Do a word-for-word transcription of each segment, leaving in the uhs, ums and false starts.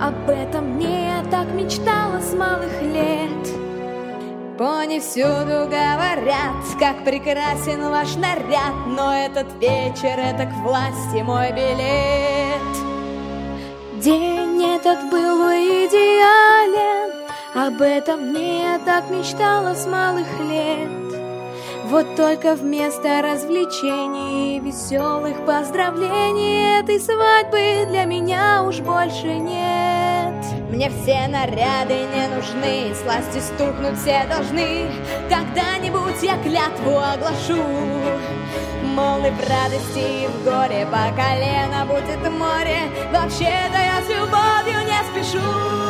Об этом мне я так мечтала с малых лет. Пони всюду говорят, как прекрасен ваш наряд, но этот вечер — это к власти мой билет. День этот был идеален, об этом мне я так мечтала с малых лет. Вот только вместо развлечений и веселых поздравлений этой свадьбы для меня уж больше нет. Мне все наряды не нужны, сласти стукнуть все должны. Когда-нибудь я клятву оглашу, мол, и в радости, и в горе по колено будет море. Вообще-то я с любовью не спешу.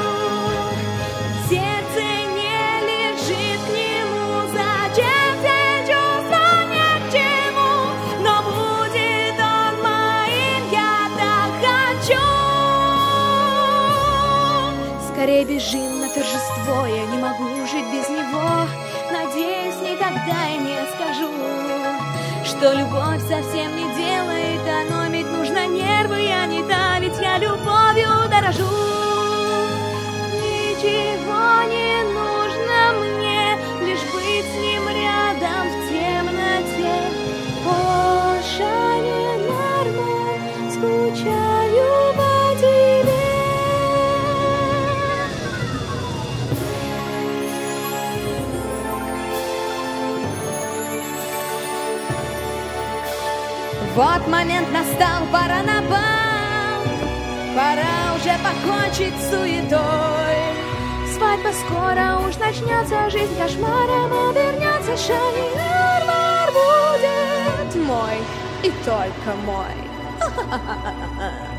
Сердце не лежит к нему, зачем все чувства ни к чему, но будет он моим, я так хочу. Скорее бежим на торжество, я не могу жить без него. Надеюсь, никогда я не скажу, что любовь совсем не дело, экономить нужно нервы, я не та, ведь я любовью дорожу. Ничего не нужно мне, лишь быть с ним рядом в темноте. О, Шани Норма, скучаю по тебе. Вот момент настал, пора на бал, пора уже покончить с суетой. Свадьба скоро уж начнется, жизнь кошмаром обернется. Шани Норма будет мой и только мой.